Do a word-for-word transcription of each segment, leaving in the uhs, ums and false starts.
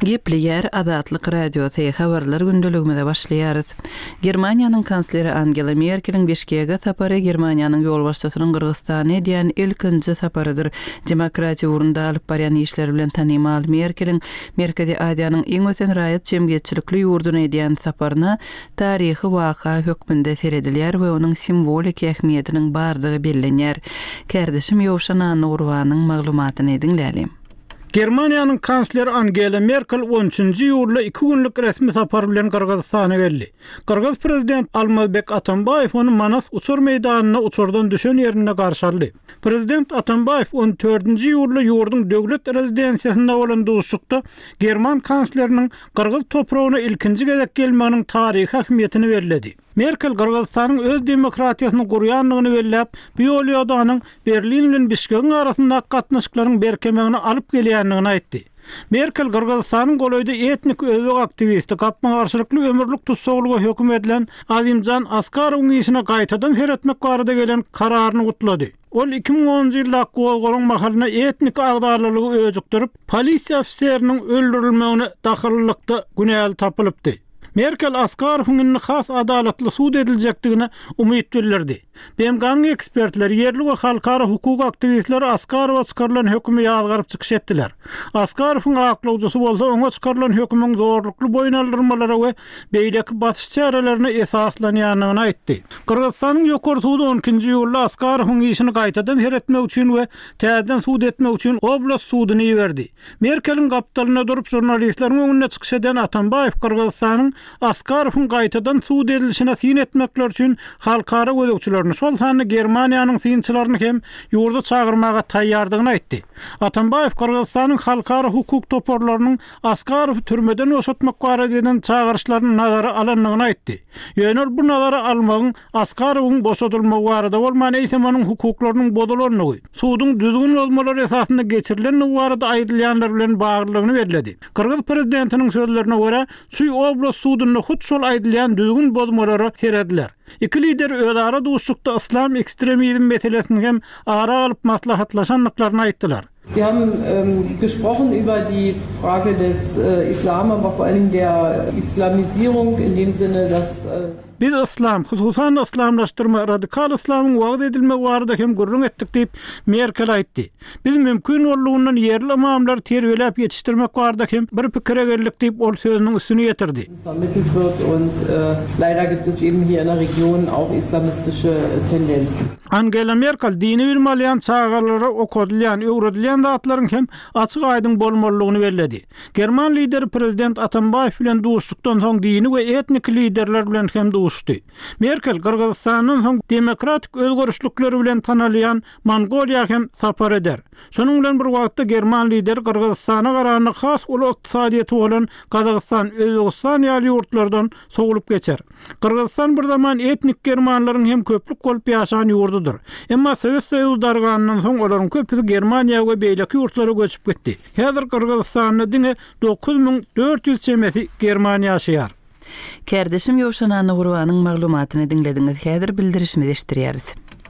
Gepli yer Azatlyk radiosu habarlar gündeliginde başlaýarys. Germaniýanyň kansleri Angela Merkel'iň Beşikege sapary Germaniýanyň ýol başçysynyň Kyrgyzstana diýen ilkinji saparydyr. Demokratiýa urunda alyp barýan işler bilen tanymal Merkel'iň Merkezi Aziýanyň iň ösen raýat jemgyýetçilikli ýurduny diýen saparyna taryhy waka hökmünde seredilýär we onuň simbolik ähmiýetiniň bardygy bellenýär. Kärdeşim Ýowşan Nurwanyň maglumatyny dinlälim. Germaniýanyň kansleri Angela Merkel on üçinji ýurda iki günlük resmi sapar bilen Kyrgyzstana geldi. Kyrgyz prezident Almazbek Atambayew onu Manas uçur meýdanyna uçurdan düşen ýerine garşardy. Prezident Atambayew on dördünji ýurda ýurdun döwlet rezidensiýasynda bolan duşukda German kansleriniň Kyrgyz topragyna ilkinji gezek gelmeginiň taryhy ähmiýetini bellädi. Merkel Kyrgyzstanyň öz demokratiýasyny gurýanlygyny bellep, bu ýolýadanyň Berlin bilen Bişkek arasynda gatnaşyklaryň berkemegini alyp gelýändigini aýtdy. Merkel Kyrgyzstanyň golaýda etnik özbek aktivisti gapma garşylykly ömürlük tutsaglyga hökm edilen Azimjan Askarowyň işine gaýtadan heretmek barada gelen kararyny gutlady. Ol iki ming onunji ýylda Golgolan mahalyna etnik agdarlylygy öjükdirip, polisiýa ofiseriniň öldürilmegine dahillykda günäli tapylypdy. Merkel Askarowyň has adalatly suud ediljekdigine umyt bildirdi. Bemganyň ekspertler yerli we halkara hukuk aktivistleri Askarowa çykarylan hökümi ýazgaryp çykyş etdiler. Askarowyň aklawjysy bolsa oňa çykarylan hökümüň zorlukly boýnaldyrmalary we beýleki batyş çarelerini esaslanýanyny aýtdy. Kyrgyzstanyň ýokary suudy on ikinji ýylda Askarowyň işini gaýtadan heretmek üçin we täzeden suud etmek üçin oblast suudyny berdi. Merkel'iň gapdalyna durup jurnalistleriň öňüne çykyş eden Atambayew Kyrgyzstanyň Askarowyň gaýtadan suud edilişine syn etmekler üçin halkara gözekçilerini şol sany Germaniýanyň synçylaryny hem ýurda çagyrmaga taýýardygyny aýtdy. Atambayew Kyrgyzstanyň halkara hukuk toporlarynyň Askarowy türmeden oşatmak barada eden çagyrşlaryny nazara alanlygyny aýtdy. Ýöne bu nazara almagyň Askarowyň boşadylmagy barada bolman eýsemanyň hukuklarynyň bodalanlygy, suudun düzgün bolmalary esasynda geçirilen barada aýdylýanlar bilen baglylygyny bellädi. Kyrgyz prezidentiniň sözlerine görä, şu oblast suudyny hut şol aýdylýan düzgün bozmalary serediler. İki lider özara duşukda İslam ekstremizm meselesini hem ara alıp maslahatlaşanlıklarını aýtdylar. Wir haben ähm, gesprochen über die Frage des äh, Islam, aber vor allem der Islamisierung in dem Sinne, dass äh Biz İslam, hususan İslamlaşdyrma, radikal İslamyň wagt edilmegi barada hem gurrun etdik diýip Merkel aýtdy. Biz mümkin bolýandan yerli imamlar terbiýelep ýetişdirmek barada hem bir pikire geldik diýip ol sözüniň üstüne ýetirdi. Vermittelt wird und äh, leider gibt es eben hier in der Region auch islamistische Tendenzen. Angela Merkel dini bilmeýän çağarlara okudylýan, öwredilýän zatlaryň hem açyk aýdyn bolmalygyny bellädi. German lideri prezident Atambayew bilen duşdukdan soň dini we etnik liderler bilen hem duşdy. Merkel Kyrgyzstanyň soň demokratik özgörüşlikleri bilen tanalýan Mongoliýa hem sapar eder. Şonuň bilen bir wagtda German lideri Kyrgyzstana garany has uly iqtisadiýaty bolan Kazakystan, Özbegistan ýaly ýurtlardan sogulup geçer. Kyrgyzstan bir zaman etnik germanlaryň hem köplük bolup ýaşagan ýurdudyr. Emma Sowet Soýuzy dargandan soň olaryň köpüsi Germaniýa we beýleki ýurtlara göçüp gitdi. Häzir Kyrgyzstanyň diňe dokuz ming dört ýüz çemesi Germaniýa ýaşaýar. Kärdeşim Ýowşan Nurwanyň maglumatyny dinlediňiz. Häzir bildirişmi eşdirýäris.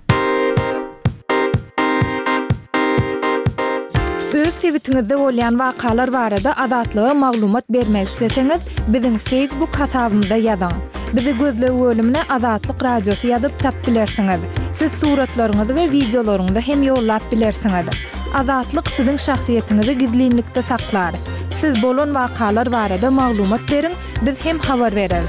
Öz sebitiňizde bolýan wakalar barada adatlyga maglumat bermek isteseňiz, biziň Facebook hasabymyzda ýazyň. Bizi gözlegi bölümine Azatlyk radiosu ýazyp tap bilersiňiz. Siz suratlaryňyzy we videolaryňyzy hem ýollap bilersiňiz. Azatlyk siziň şahsiýetiniňizi gizlinlikde saklar. Siz bolan wakalar barada maglumat beriň, biz hem habar bereriz.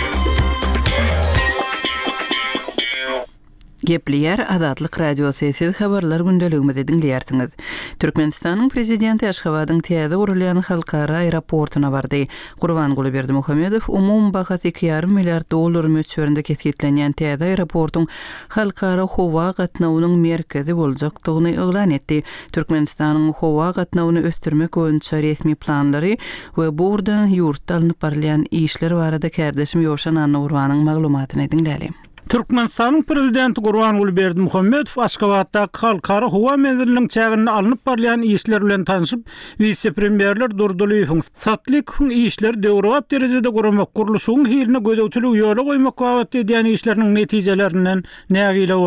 Gepli yer Azatlyk radiosu siz habarlar gündeligimizde dinleýärsiňiz. Türkmenistanyň prezidenti Aşgabatyň täze gurulýan halkara aeroportuna bardy. Gurbanguly Berdimuhammedow umum bahasy iki ýarym milliard dollar möçberinde kesitlenýän täze aeroportuň halkara howa gatnawynyň merkezi boljakdygyny eglan etdi. Türkmenistanyň howa gatnawyny östürmek boýunça resmi planlary we burdan ýurtda alınıp barýan işler barada kärdeşim Ýowşan Nurwanyň maglumatyny dinlälim. Türkmenistanyň prezidenti Gurbanguly Berdimuhammedow Aşgabatda halkara howa menziliniň çägini alınıp barýan işler bilen tanyşyp, vice-premierler Durdulyň satlyk işler döwrap derejede guramak guruluşyň hiline gödöwçilik ýola goýmak wagt edýän işleriniň netijelerinden nägile boldy.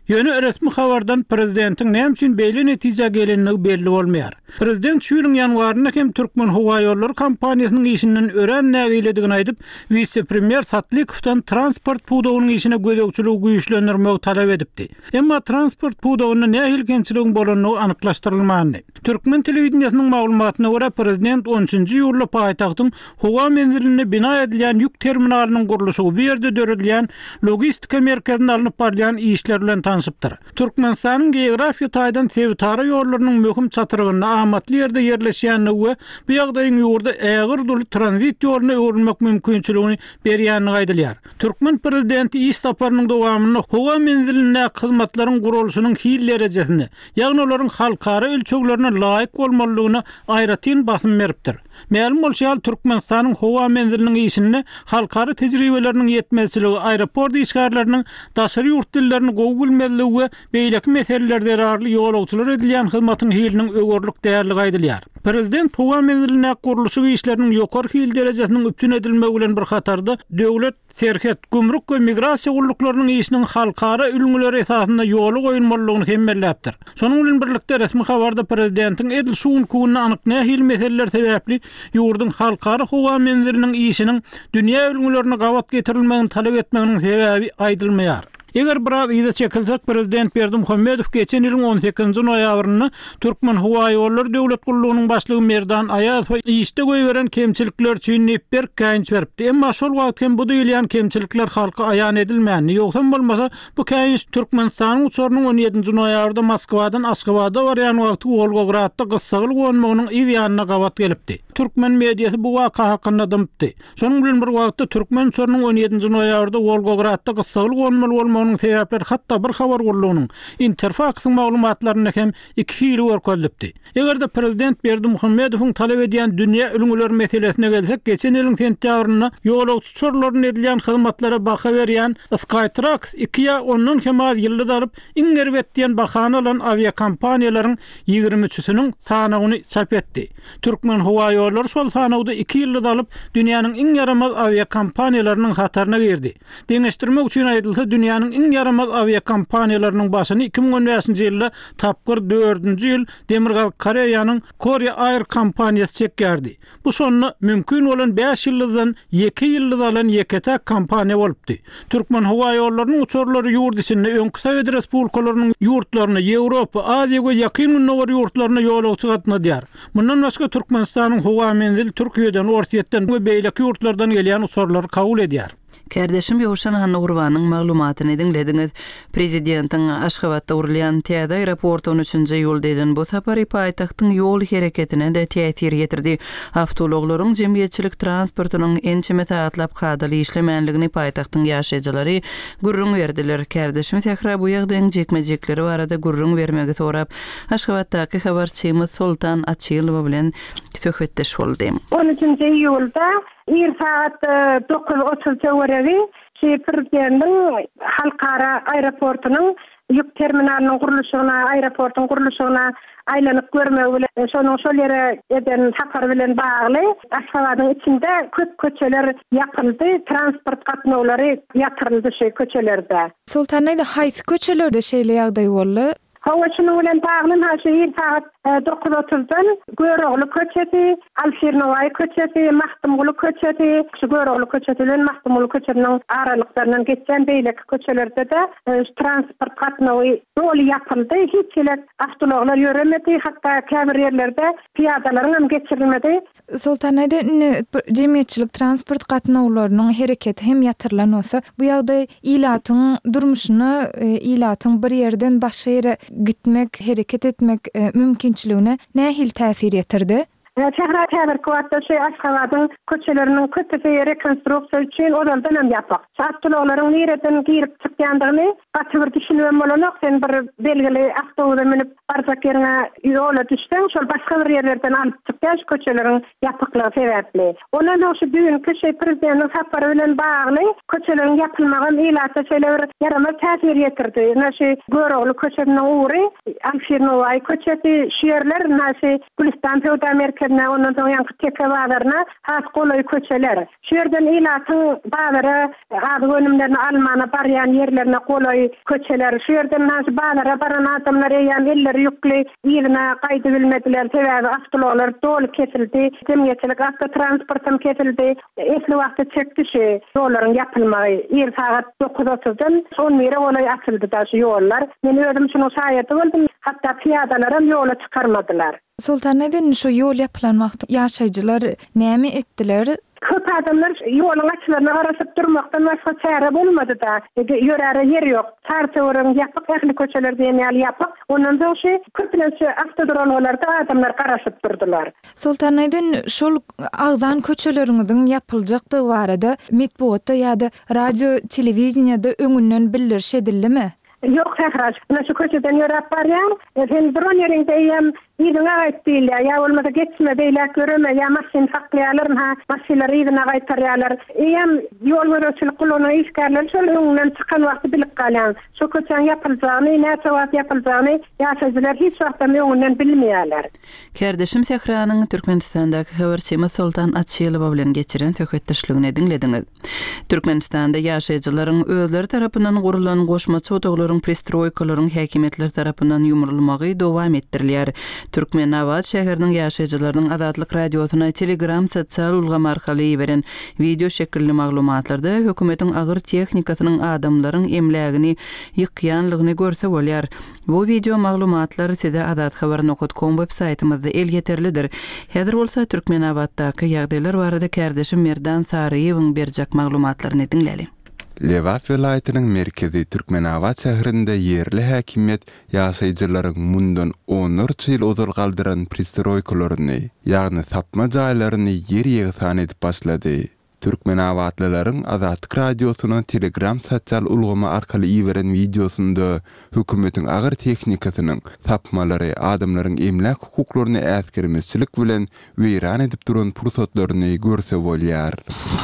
Yönü resmi habardan prezidentin näme üçin beýle netije gelenligi belli bolmaýar. Prezident şu ýylyň ýanwaryna hem Türkmen Howa ýolları kampaniýasynyň işinden ören nägiledigini aýdyp, vice-premier Satlykovdan transport pudowynyň işine gödekçiligi güýçlendirmegi talap edipdi. Emma transport pudowyna nähil kemçiligi bolanyny anyklaşdyrylmady. Türkmen telewizionynyň maglumatyna görä prezident on üçünji ýyly paýtagtyň Howa menziline bina edilen ýük terminalynyň gurulşy bir ýerde döredilýän logistika merkezine alınıp barýan işler bilen tanışypdyr. Türkmenistanyň geografiýa taýdan Tewtara ýollarynyň möhüm çatyrygyna amatly ýerde ýerleşýänligi we bu ýagdaýyň ýurda ägir duly tranzit ýolyna öwrülmek mümkinçiligini berýänligi aýdylýar. Türkmen prezidenti iş saparynyň dowamyny Howa menziline hyzmatlaryň gurulşynyň hil derejesini, ýagny olaryň halkara ölçeklerine laýyk bolmalygyna aýratyn basym beripdir. Ma'lum bolýar, Türkmenistanyň Howa menziliniň işini halkara tejribeleriniň ýetmezçiligi, aeroport işgärleriniň daşary ýurt dillerini gowy bilmezligi we beýleki meselelerde arly ýolagçylar edilýän hyzmatyň hiliniň ögörlük därligi aýdylýar. Prezident Howa menziline gurulşy işleriniň ýokary hil derejesiniň üpçün edilmegi bilen bir hatarda döwlet serket, gümrük we migrasiýa gulluklarının işinin halkara ülgüleri esasında ýoly goýulmalygyny hem belläpdir. Şonuň bilen birlikde resmi habarda prezidentin edil şuun kuwuny anyk nähil meseleler sebäpli ýurdun halkara Howa menziliniň işiniň dünýä ülgülerine gawat getirilmegini talap etmeginiň sebäbi aýdylmaýar. Eger biraz ýa-da çekilsek, prezident Berdimuhammedow geçen ýylyň on sekizinji noýabryny Türkmen Howa ýolları döwlet gurulugynyň başlygy Merdan Aýazow işde goýberen kemçilikler üçin nepber käýinç beripdi. Emma şol wagt hem bu diýilýän kemçilikler halka aýan edilmänini, ýoksa bolmasa bu käýinç Türkmenistanyň uçurynyň on ýedinji noýabrda Moskwadan Aşgabatda barýan wagty Volgogradda gyssagyl gonmagynyň ýa-da gawat gelipdi. Türkmen mediýasy bu waka hakynda dymdy. Şonuň bilen bir wagtda Türkmen uçurynyň on ýedinji noýabrda Volgogradda gyssagyl gonmaly bolmagynyň sebäpleri hatda bir habar gurulugynyň Interfax maglumatlaryna hem iki hili görkezlipdi. Egerde prezident Berdimuhammedowyň talap edýän dünýä ülgüleri meselesine gelsek, geçen ýylyň sentýabrynda ýolagçy çorlaryna edilen hyzmatlara baha berýän Skytrax iki ýa ondan hem az ýylda daryp iňerwet diýen bahany alan aviakompaniýalaryň ýygrimi üçüsiniň sanagyny çap etdi. Türkmen Howa ýolları şol sanawda iki ýylda dalyp dünýäniň iň ýaramaz aviakompaniýalarynyň hatarına girdi. Deňeşdirmek üçin aýdylsa, dünýäniň iň ýaramaz aviakompaniýalarynyň başyny iki ming on beşinji ýylda tapgyr dördünji ýyl Demirgal Koreýanyň Korea Air kompaniýasy çekýärdi. Bu şonu mümkin bolan beş ýyldan iki ýylda dalan ýeketek kompaniýa bolupdy. Türkmen Howa ýollarynyň uçurlary ýurt içinde öňkü Sowet Respublikalarynyň ýurtlaryna, Ýewropa, Aziýa we ýakyn günler ýurtlaryna ýolagçy gatnadýar. Mundan başga Türkmenistanyň Howa menzili Türkiýeden, Ortiýetden we beýleki ýurtlardan gelýän uçurlary kabul edýär. Kardeşim Ýowşan Hanna Gurbanyň maglumatyny dinlediňiz. Prezidentiň Aşgabatda urulýan Täze aeroportu on üçünji ýylda eden bu sapary paýtagtyň ýol hereketine de täsir getirdi. Awtologlaryň jemgyýetçilik transportunyň ençeme saatlaap kadaly işlemänligini paýtagtyň ýaşaýjylary gurrun berdiler. Kardeşim tekrar bu ýagdaýyň jekmejekleri barada gurrun bermegi sorap, Aşgabatdaky habarçymyz Sultan Açylow bilen söhbetdeş boldy. on üçünji ýylda Bir saat dokuz otuz töweregi Şeýpirdiň halkara aeroportunyň ýük terminalynyň gurulşygyna, aeroportuň gurulşygyna aýlanyp görmek bilen şonuň şol ýere eden sapar bilen bagly Aşgabatyň içinde köp köçeler ýapyldy, transport gatnawlary ýatyryldy şu köçelerde. Sultanaýda haýsy köçelerde şeýle ýagdaý boldy? Hawaçynyň bilen bagly haşy bir saat dokuz otuzdan Görogly köçesi, Alşirnowaý köçesi, Mahtumguly köçesi, şu Görogly köçesi bilen Mahtumguly köçesiniň aralyklaryndan geçen beýleki köçelerde de transport gatnawy ýol ýapyldy. Hiçler awtologlar ýöremedi, hatda käbir ýerlerde piýadalaryň hem geçirilmedi. Sultanaýda jemgyýetçilik transport gatnawlarynyň hereketi hem ýatyrylan bolsa, bu ýagdaý ilatyň durmuşyny, ilatyň bir ýerden başga ýere gitmek, hereket etmek mümkinçiligine nähil täsir ýetirdi? Şäher käbir kuwatda şu Aşgabatyň köçeleriniň köpüsi rekonstruksiýa üçin oraldan hem ýapak. Awtologlaryň nereden girip çykýandygyny gatyr düşünmem bolanok, sen bir belgili awtobusa minip barjak ýerine ýola düşsen, şol başga bir ýerlerden alyp çykýan köçeleriň ýapyklygy sebäpli. Ondan şu düňkü şey prezidentiň sapary bilen bagly köçeleriň ýapylmagan ýylata şeýle bir yaramaz täsir ýetirdi. Näşe Görogly köçesiniň uğry, Alşirnowaý köçesi, şu ýerler näşe Gülistan Pewda merkezine ondan soň ýa-da teke bazarına has golaý köçeler. Şu yerden ilatyň bazara ady önümlerini almana barýan ýerlerine golaý köçeler. Şu yerden has bazara baran adamlar ýa-da elleri ýükli ýerine gaýdy bilmediler. Sebäbi avtolar dolu kesildi. Temýetçilik avtotransportym kesildi. Esli wagtda çekdişi ýollaryň ýapylmagy. Ýer saat dokuz otuzdan on bire golaý açyldy da şu ýollar. Men özüm şunu şaýat boldum. Hatda piyadalarym ýola çykarmadylar. Sultan neden şu yol yapılan wagt ýaşaýjylar näme etdiler? Köp adamlar ýoluň açylaryna garaşyp durmakdan başga çäre bolmady da. Ýöräre yer ýok. Çarçawryň ýapyk ähli köçeler diýen ýaly ýapyk. Ondan soň şu köplençe avtodromalarda adamlar garaşyp durdular. Sultan neden şol agzan köçeleriňiziň ýapyljakdy barada medeniýetde ýa-da radio, telewizionyada öňünden bildiriş edildimi? Yok Sehraç, ana şu köşeden yörap barýan, hem dron yerinde ýem ýygyna gaýtdylar, ýa bolmasa geçme beýler göreme, ýa maşyn saklaýarlar, ha, maşynlar ýygyna gaýtarýarlar. Ýem ýol görüşçilik guluna işgärler, şol öňünden çykan wagty bilip galýan. Şu köçen ýapyljagyny, näçe wagt ýapyljagyny ýaşaýjylar hiç wagtda öňünden bilmeýärler. Kerdeşim Sehranyň Türkmenistandaky habarçymy Sultan Atşylyw bilen geçiren söhbetdeşligini dinlediňiz. Türkmenistanda ýaşaýjylaryň özleri tarapyndan gurulan goşma çowdaglaryň prestroykalaryň häkimetler tarapyndan ýumrulmagy dowam etdirilýär. Türkmenawat şäheriniň ýaşaýjylarynyň Azatlyk radiosuna Telegram sosial ulgamy arkaly beren video şekilli maglumatlarda hökümetiň agyr tehnikasynyň adamlaryň emlägini ýykýanlygyny görse bolýar. Bu video maglumatlary size Azat habar nokta com web saytymyzda el yeterlidir. Häzir bolsa Türkmenawatdaky ýagdaýlar barada Kerdeşim Merdan Saryýewiň berjek maglumatlaryny dinleli. Lewat welaýatynyň merkezi Türkmenawat şäherinde yerli häkimet ýaşaýjylaryň mundan on üç ýyl ozal galdyran pristroykalaryny, ýagny sapma jaýlaryny ýer ýegisan edip başlady. Türkmenawatlylaryň Azatlyk radiosynyň Telegram sosial ulgamy arkaly ýiberen videosunda hökümetiň agyr tehnikasynyň sapmalary adamlaryň emlak hukuklaryny äsgermezçilik bilen weýran edip duran pursatlaryny görse bolýar.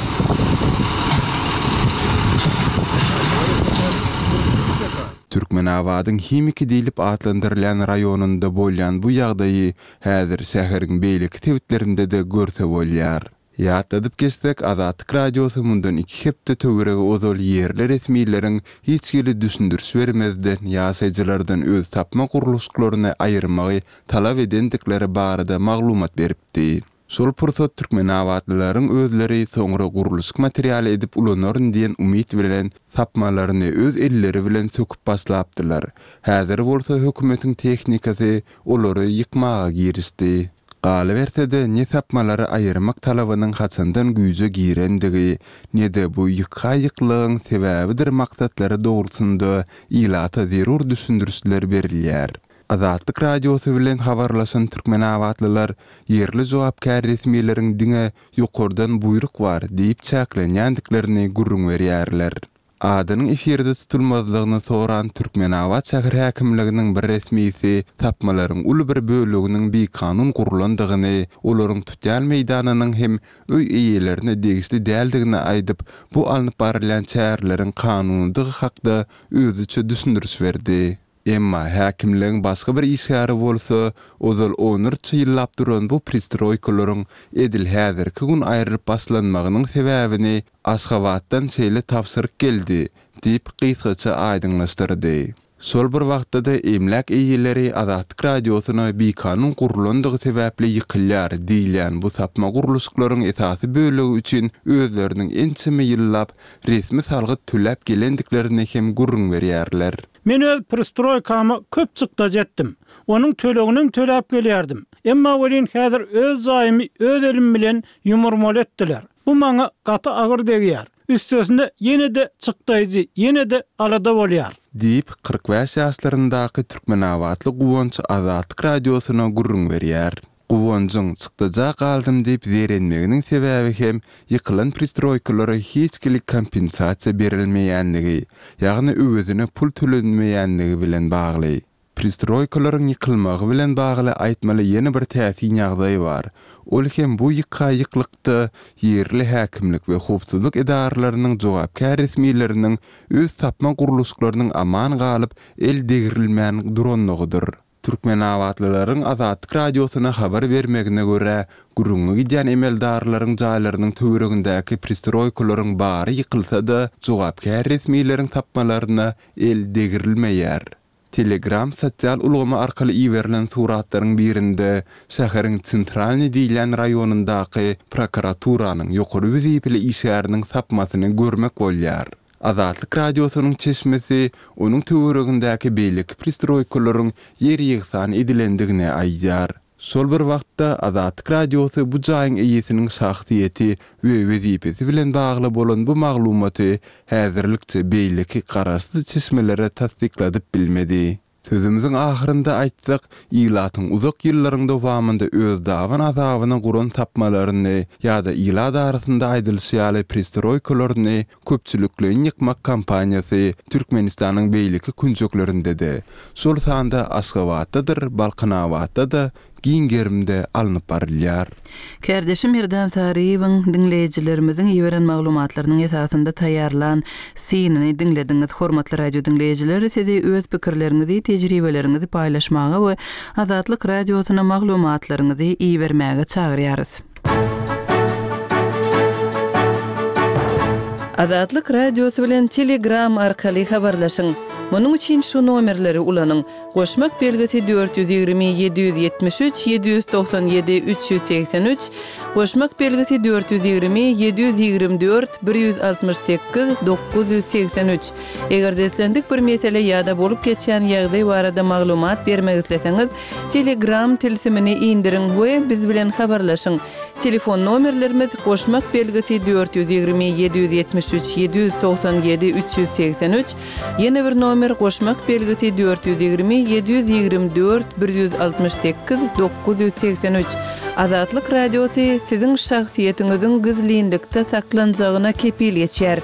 Türkmenawatyň Himiki diýilip atlandyrylan raýonunda bolýan bu ýagdaýy häzir şäheriň beýlik tewitlerinde de görse bolýar. Ýatladyp geçsek, Azatlyk radiosu mundan iki hepde töwerege ozal ýerler resmiýleriň hiç ýyly düşündürüş bermezden ýaşaýjylardan öz tapma guruluşlaryny aýyrmagy talap edendikleri barada maglumat beripdi. Şol pursat Türkmenawatlylaryň özleri soňra guruluş materialy edip ulanaryn diýen umyt bilen sapmalaryny öz elleri bilen söküp başlapdylar. Häzir bolsa hökümetiň tehnikasy olary ýykmaga girişdi. Galy berse-de ne sapmalary aýyrmak talabynyň haçandan güýje girendigi, ne de bu ýykaýyklygyň sebäbidir maksatlary dogrusynda ilata zerur düşündürüşler berilýär. Azatlyk radiosu bilen habarlaşan Türkmenawatlylar yerli jogapkar resmiýleriň diňe ýokardan buyruk bar diýip çäklenýändiklerini gurrun berýärler. Adynyň efirde tutulmazlygyny soran Türkmenawat şäher häkimliginiň bir resmiýeti tapmalaryň uly bir bölегiniň bir kanun gurulandygyny, olaryň tutýan meýdanynyň hem öý eýelerine degişli däldigini aýdyp, bu alınıp barılan çäherleriň kanundygy hakda özüçe düşündürüş berdi. Emma häkimligiň başga bir işgäri bolsa, ozal on üç ýyllap duran bu pristroykalaryň edil häzirki gün aýrylyp başlanmagynyň sebäbini Aşgabatdan şeýle tapsyryk geldi, diýip gysgaça aýdyňlaşdyrdy. Şol bir wagtda da emlak eýeleri Azatlyk radiosyna bir kanun gurulandygy sebäpli ýykylýar diýilen bu sapma guruluşlaryň esasy bölegi üçin özleriniň ençime ýyllap resmi salgyt tülläp gelendiklerini hem gurrun berýärler. Men öz pristroykama köp çykda jetdim. Onuň tölegini töläp gelýärdim. Emma welin häzir öz zaýymy öz elim bilen ýumurmaly etdiler. Bu maňa gaty agyr degýär. Üstesinde ýene de çykdaýjy, ýene de alada bolýar. Diýip kırk beş ýaşlaryndaky Türkmenawatly guwançy Azatlyk radiosyna gurrun berýär. Guwançyň çykdaja galdym diýip zerenmeginiň sebäbi hem ýykylan pristroykalary hiç kilik kompensasiýa berilmeýändigi, ýagny özüne pul tölenmeýändigi bilen bagly. Pristroykalaryň ýykylmagy bilen bagly aýtmaly ýene bir täsir ýagdaý bar. Ol hem bu ýykaýyklykda yerli häkimlik we hukuk edaralarynyň jogapkar resmiýleriniň öz tapma guruluşlarynyň aman galyp el degirilmän duranlygydyr. Türkmenawatlylaryň Azatlyk radiosuna habar bermegine görä, gurungy gidýän emeldarlaryň jaýlarynyň töweregindäki pristroykalaryň bary ýykylsa-da, jogapkär resmiýleriň tapmalaryna el degirilmeýär. Telegram sosial ulgama arkaly iwerilen suratlaryň birinde şäheriň sentralny diýilen raýonundaky prokuraturynyň ýokary wezipeli işgäriniň sapmasyny görmek bolýar. Azatlyk radiosynyň çeşmesi onuň töweregindäki beýlik pristroykalaryň ýeri ýygsan edilendigine aýdýar. Sol bir wagtda Azatlyk radiosy bu jaýyň eýesiniň şahsiýeti we wezipesi bilen bagly bolan bu maglumaty häzirlikçe beýleki garaşly çeşmelere tasdikladyp bilmedi. Sözümüzün ahyrynda aýtsak, ýylatyň uzak ýyllaryň dowamında öz dawan azabyny guran tapmalaryny ýa-da ýyla darasynda aýdylşýaly pristroykalaryny köpçülikleň ýykmak kampaniýasy Türkmenistanyň beýleki künjeklerinde de, şol sanda Aşgabatdadyr, Balkanawatda giňgerimde alınıp barylýar. Kärdeşim Mirdan Sariýewiň dinleýijilerimizin ýewren maglumatlarynyň esasynda taýýarlan synny dinlediňiz. Hormatly radio dinleýijileri, sizi öz pikirleriňizi, tejribeleriňizi paýlaşmaga we Azatlyk radiosyna maglumatlaryňyzy iýermäge çagyrýarys. Azatlyk radiosu bilen Telegram arkaly habarlaşyň. Munuň üçin şu nomerleri ulanyň. Goşmak belgisi dört yüz ýigirmi yedi yüz ýetmiş üç yedi yüz doksan yedi üç yüz seksen üç, goşmak belgisi dört yüz ýigirmi yedi yüz ýigirmi dört bir yüz altmış sekiz dokuz yüz seksen üç. Eger deslendik bir mesele ýa-da bolup geçýän ýagdaý barada maglumat bermek isleseňiz, Telegram tilsimini indirin we biz bilen habarlaşyň. Telefon nomerlerimiz goşmak belgisi dört yüz ýigirmi yedi yüz ýetmiş üç yedi yüz doksan yedi üç yüz seksen üç, ýene bir nomer goşmak belgisi dört yüz ýigirmi yedi yüz ýigirmi dört bir yüz altmış sekiz dokuz yüz seksen üç. Azatlyk radiosy siziň şahsiýetiňiziň gizlilikde saklanjagyna kepil geçer.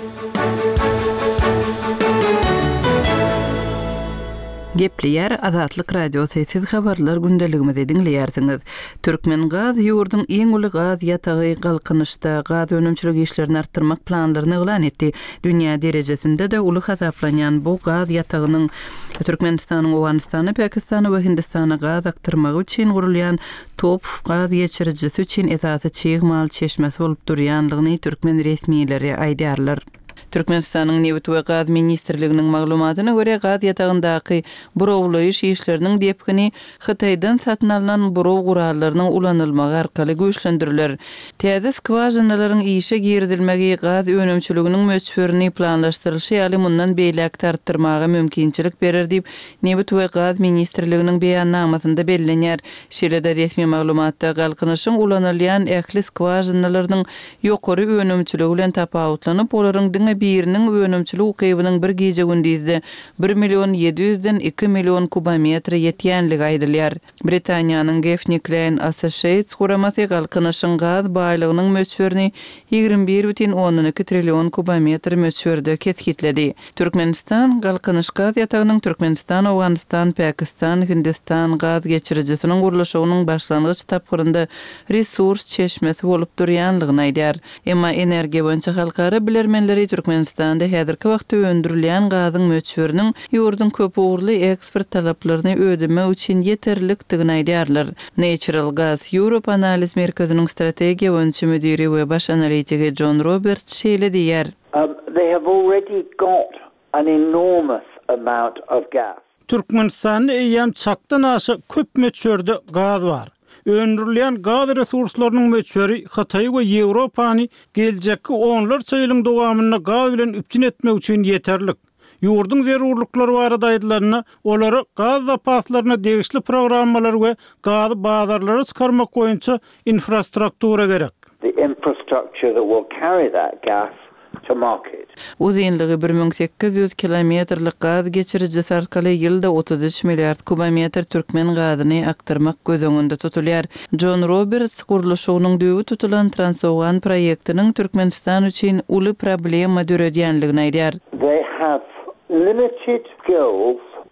Gepliyer Azatlyk radiosy siz habarlar gündeligimizi dinleýärsiňiz. Türkmen gaz ýurdun iň uly gaz ýatagy galkynyşda gaz önümçilik işlerini artdyrmak planlaryny elan etdi. Dünýä derejesinde de uly hasaplanýan bu gaz ýatagynyň Türkmenistanyň Owganystany, Pakistany we Hindistana gaz aktyrmagy üçin gurulýan top gaz geçirjisi üçin esasy çygymal çeşmesi bolup durýanlygyny Türkmen resmiýetleri aýdýarlar. Türkmenistanyň Newt we Gaz ministrliginiň maglumatyna görä gaz ýatagyndaky burowlaýyş işleriniň depkini Hytaýdan satyn alynan burow gurallarynyň ulanylmagy arkaly güýçlendiriler. Täze skwajanalaryň işe girdilmegi gaz önümçiliginiň möçberini planlaşdyrylşy ýaly mundan beýlek tartdyrmaga mümkinçilik berer diýip Newt we Gaz ministrliginiň beýannamasynda bellenýär. Şeýle-de resmi maglumatda galkynyşyň ulanylýan ähli skwajanalarynyň ýokary önümçiligi bilen tapawutlanyp olaryň diňe biriniň önümçilik ukybynyň bir gece gündizde bir milyon yedi yüzden iki milyon kubometr ýetýänligi aýdylýar. Britaniýanyň Gefnikleyn Associates guramasy galkynyşyň gaz baýlygynyň möçberini ýigirmi bir бүтүн oňdan iki trillion kubometr möçberde ketkitledi. Türkmenistan galkynyş gaz ýatagynyň Türkmenistan, Owganystan, Pakistan, Hindistan gaz geçirjisiniň gurulşynyň başlangyç tapgyrynda resurs çeşmesi bolup durýanlygyny aýdýar. Emma energiýa boýunça halkara bilermenleri Türkmenistanda häzirki wagtda öndürilýän gazyň möçberiniň ýurdun köp uğurly eksport talaplaryny ödeme üçin ýeterlikdigini aýdýarlar. Natural Gas Europe analiz merkeziniň strategiýa boýunça müdiri we baş analitigi John Roberts şeýle diýär. Um, they have already got an enormous amount of gas. Türkmenistanyň eýem çakdan aşy köp möçberde gaz bar. Öndürilýän gaz resurslarynyň möçberi Hytaý we Ýewropany geljekki onlarça ýylyň dowamyna gaz bilen üpçün etmek üçin ýeterlik. Ýurdun zerurlyklary barada aýdylaryna, olary gaz zapaslaryna degişli programmalar we gaz bazarlary çykarmak boýunça infrastruktura gerek. The infrastructure that will carry that gas to market. Uzunlygy bir ming sekiz yüz kilometrlik gaz geçirjisi arkaly ýylda otuz üç milliard kubometr türkmen gazyny aktyrmak gözüňünde tutulýar. John Roberts gurulşynyň düýbi tutulan Transowgan proýektiniň Türkmenistan üçin uly problema döredýänligini aýdýar. They have limited skills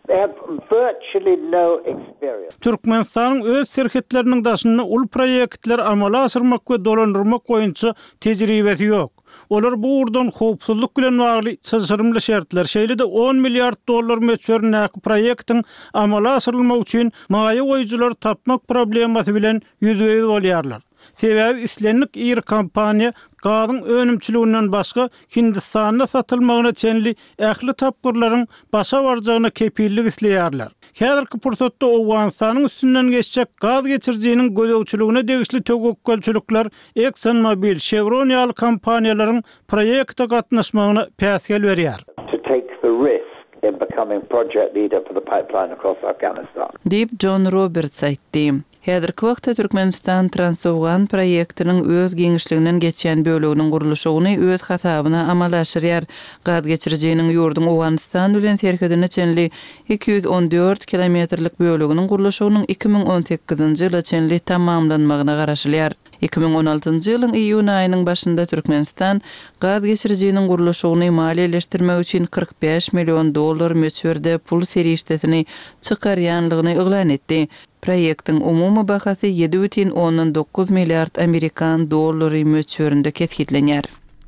They have virtually no experience. Türkmenistan'ın öz serhetlerinin daşyny ul proyektler amala asyrmak we dolandyrmak boýunça tejribesi ýok. Olar bu urdan howpsuzlyk bilen bagly çyşyrymly şertler şeýle-de on milliard dollar meçörnäki proýektiň amala asyrylmagy üçin maýa goýjylar tapmak problemasy bilen ýüzüňiz bolýarlar. Sebebi islenlik ir kampanya gazyň önümçiliginden başga Hindistanda satylmagyna çenli ähli tapgyrlaryň başa barjagyna kepillik isleýärler. Häzirki pursatda Owganistanyň üstünden geçjek gaz geçirjiginiň gözegçiligine degişli tögekkelçilikler ExxonMobil, Chevron ýaly kompaniýalaryň proýekte gatnaşmagyna päsgel berýär. To take the risk in becoming project leader for the pipeline across Afghanistan. Deyip John Roberts aýtdy. Häzirki wagtda Türkmenistan Transowgan proyektiniň öz geňişliginden geçen bölüginiň gurulşyny öz hasabyna amal aşyrýar. Gaz geçirjiginiň ýurdun Owganistan bilen serhedine çenli iki yüz on dört kilometrlik bölüginiň gurulşynyň iki ming on sekizinji ýyla çenli tamamlanmagyna garaşylýar. iki ming on altyncı ýylyň iýun aýynyň başynda Türkmenistan gaz geçirjiginiň gurulşyny maliýeleşdirmek üçin kırk beş million dollar meçberde pul serişdesini çykarýanlygyny eglan etdi. Proýektiň umumy bahasy yedi бүтүн onuň dokuz milliard Amerikan dollary meçböründe kesgitlenýär.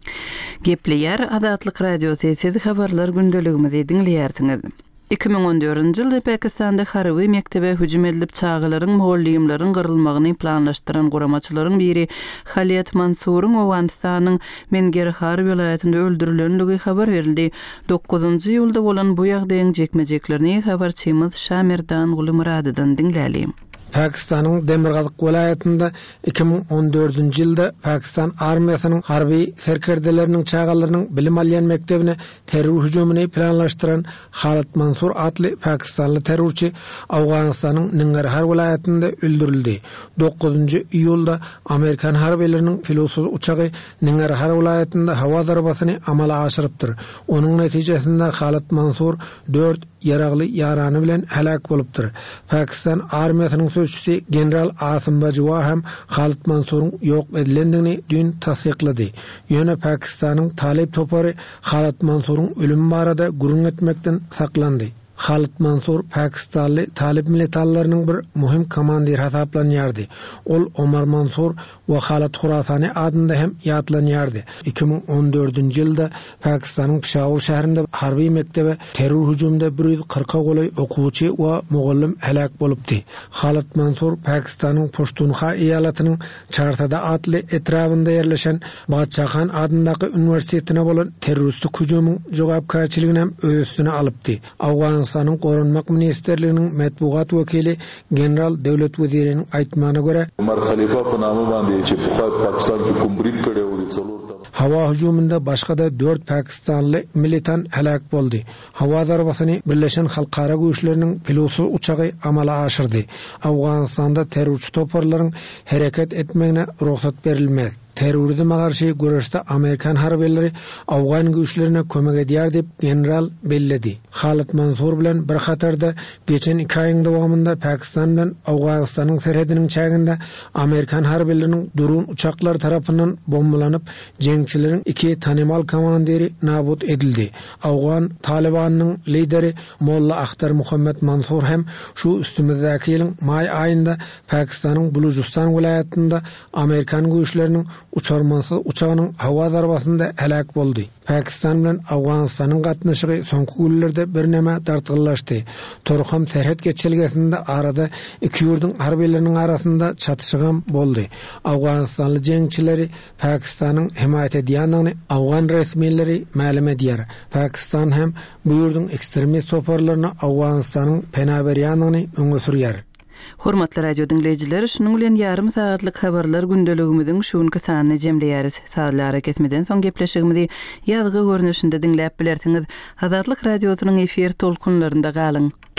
Gepleýär Adatlyk radiosyny siz habarlar gündeligimizi dinleýärsiňiz. iki ming on dördünji ýylda Pakistanda harby mektebe hüjüm edilip çağılaryň muallimlaryň gyrylmagyny planlaşdyran goramaçylaryň biri Halyat Mansuryň Owganistanyň Mengerhar welaýatynda öldürilenligi habar berildi. dokuzunji ýylda bolan bu ýagdaýyň jekmejeklerini habarçymyz Şamirdan Gulmuradydan dinläli. Pakistan'ın Demirgazık vilayetinde iki ming on dördünji ýylda Pakistan armiýasynyň harby serkerdeleriniň çağalarynyň bilim alýan mektebine terror hüjümini planlaşdyran Halyat Mansur adly Pakistanly terrorçy Awganistanyň Nangarhar vilayetinde öldürildi. dokuzunji iýulda Amerikan harbileriniň pilotsuz uçagy Nangarhar vilayetinde hawa zarabasyny amala aşyrypdyr. Onuň netijesinde Halyat Mansur dört yaragly yarany bilen halak bolupdyr. Pakistan armiýasynyň sözçüsi General Asim Bajwa hem Halyat Mansuryň ýok edilendigini dün tasdiklady. Ýöne Pakistanyň talep topary Halyat Mansuryň ölümi barada gurun etmekden saklandy. Halyat Mansur Pakistanly talip militallarynyň bir muhim komandir hasaplanýardy. Ol Omar Mansur we Halyat Khurasani adynda hem ýatlanýardy. iki ming on dördünji ýylda Pakistanyň Peshawar şäherinde harby mektebe terror hüjüminde bir yüz kırka goly okuwçy we mugallim halak bolupdy. Halyat Mansur Pakistanyň Pushtunha eýalatynyň Çartada adly etrafynda ýerleşen Badşahan adyndaky üniversitetine bolan terroristik hüjümüň jogapkarçylygyny hem öz üstüne alypdy. Awganistanyň Gorunmak Ministerliginiň matbuat wekili General Dewlet Weziriniň aýtmagyna görä Umar Khalifa panamy bandy çe Pakistan kumbrit kede uli hawa hüjüminde başga-da dört Pakistanly militan halak boldy. Hawa zarabasyny Birleşen Halkara Güýçleriniň pilotsuz uçagy amala aşyrdy. Awganistanda terrorçy toparlaryň hereket etmegine ruhsat berilmez. Terrorizme karşı görüşde Amerikan harbileri Afgan güýçlerine kömek edýär dep general belledi. Halyat Mansur bilen bir hatarda geçen iki aýyň dowamında Pakistan bilen Awganistanyň serhediniň çäginde Amerikan harbileriniň durun uçaklar tarapyndan bombalanyp jeňçileriň iki tanymal komandiri nabut edildi. Afgan Talibanyň lideri Molla Akhtar Muhammed Mansur hem şu üstümizdäki ýylyň may aýynda Pakistanyň Bulujistan vilayatynda Amerikan güýçleriniň uçarmansız uçağının hava zarbasında helak boldy. Pakistan bilen Awganistanyň gatnaşygy soňky günlerde bir näme dartgyllaşdy. Torham serhet geçilgesinde arada iki ýurdun harbileriniň arasında çatışygam boldy. Awganistanly jeňçileri Pakistanyň himayet edýändigini Awgan resmiýetleri ma'lum edýär. Pakistan hem bu ýurdun ekstremist toparlaryna Awganistanyň pena berýändigini öňe sürýär. Hormatly radio dinleyijiler, şunuň bilen ýarym saatlyk habarlar gündeligimiziň şuňky sanyny jemleýäris. Saatlara ketmeden soň gepleşigimizi ýazgy görnüşinde dinläp bilersiňiz. Azatlyk radiosynyň efir tolkunlarynda galyň.